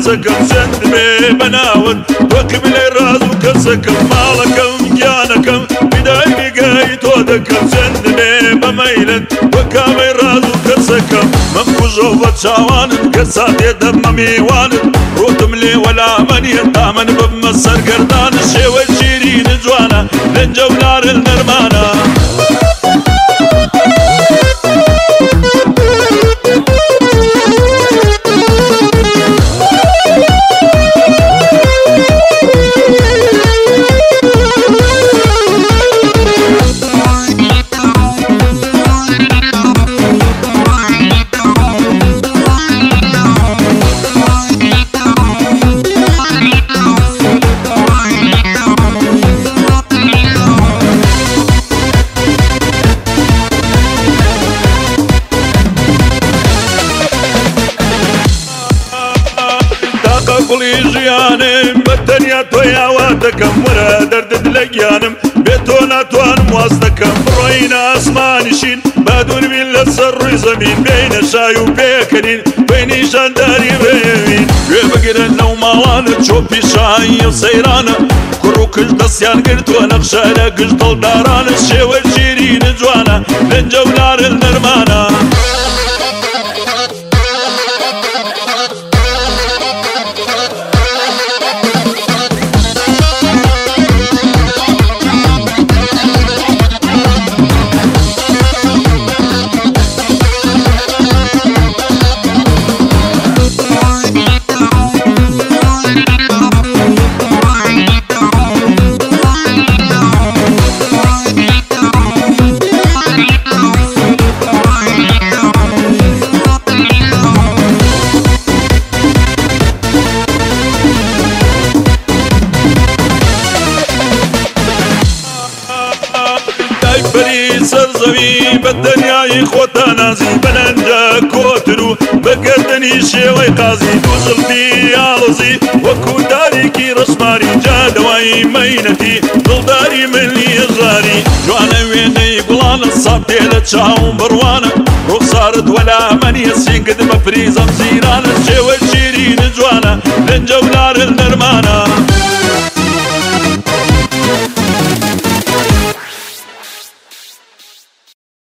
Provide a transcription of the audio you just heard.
ناسكم سندمي بناون وقبل الراز وكسكم مالكم جانكم بداية قايت ودكم سندمي بميلن وكامي راز وكسكم منكوزو وتشاوان كسات يدم ميوان روتم لي ولا من يطامن بمسر قردان الشيوة الشيرين جوانا لنجولار النرمانا قولي جيانم بالدنيا تويا واتكم ورا درد دلقيانم بيتونا توانم واصدكم بروينا اسمانشين بادون بين للسر زمين بين الشاي وبيكنين بين شانداري بيمين بقرن لو مالان تشوفي شاي وسيرانا كروكش دسيان قلت ونقشانا قشط الداران الشيوة الشيرين جوانا لنجولار النرمانا سرزوي بالدنيا يخوتا نازي بلنجا كوترو بقردني شيوي قازي دوزلتي يالزي وكو داريكي رسماري جادواي مينتي ضلداري مني يزاري جوانا ويني قلان الصابتي لتشاوم بروانا رخصارت ولا من يسين قد مفريزم زيران